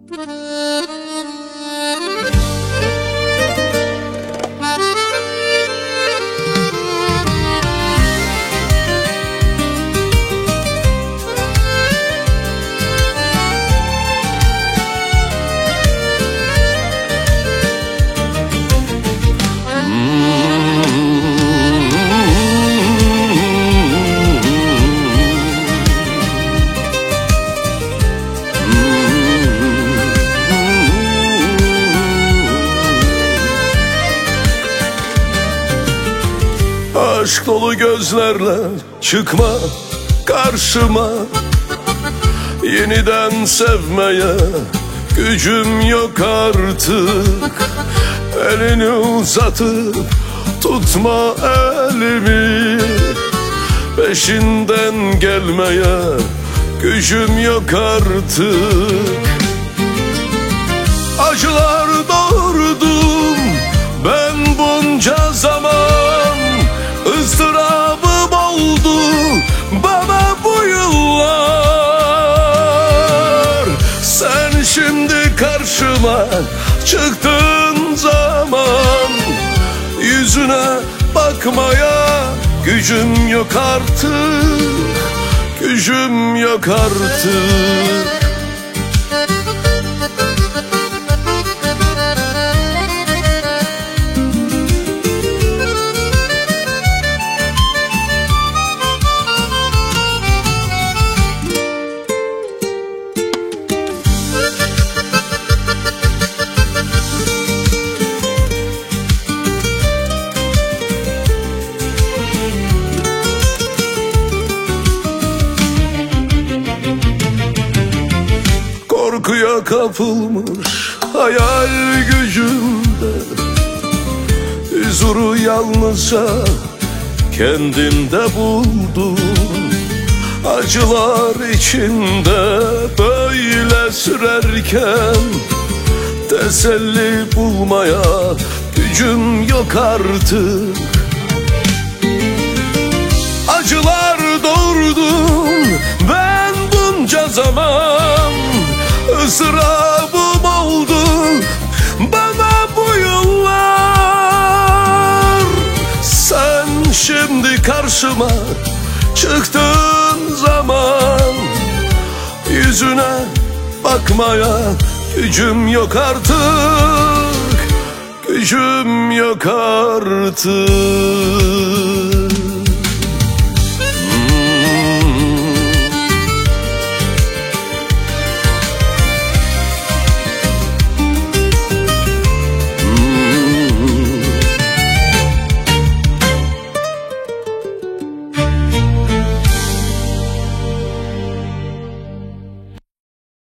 Aşk dolu gözlerle çıkma karşıma, yeniden sevmeye gücüm yok artık. Elini uzatıp tutma elimi, peşinden gelmeye gücüm yok artık. Acılar doğurdum ben bunca zaman, ızdırabım oldu bana bu yıllar. Sen şimdi karşıma çıktığın zaman, yüzüne bakmaya gücüm yok artık, gücüm yok artık. Korkuya kapılmış hayal gücümde, huzuru yalnızca kendimde buldum. Acılar içinde böyle sürerken, teselli bulmaya gücüm yok artık. Acılar doğurdum ben bunca zaman, ızdırabım oldu bana bu yıllar. Sen şimdi karşıma çıktığın zaman, yüzüne bakmaya gücüm yok artık, gücüm yok artık.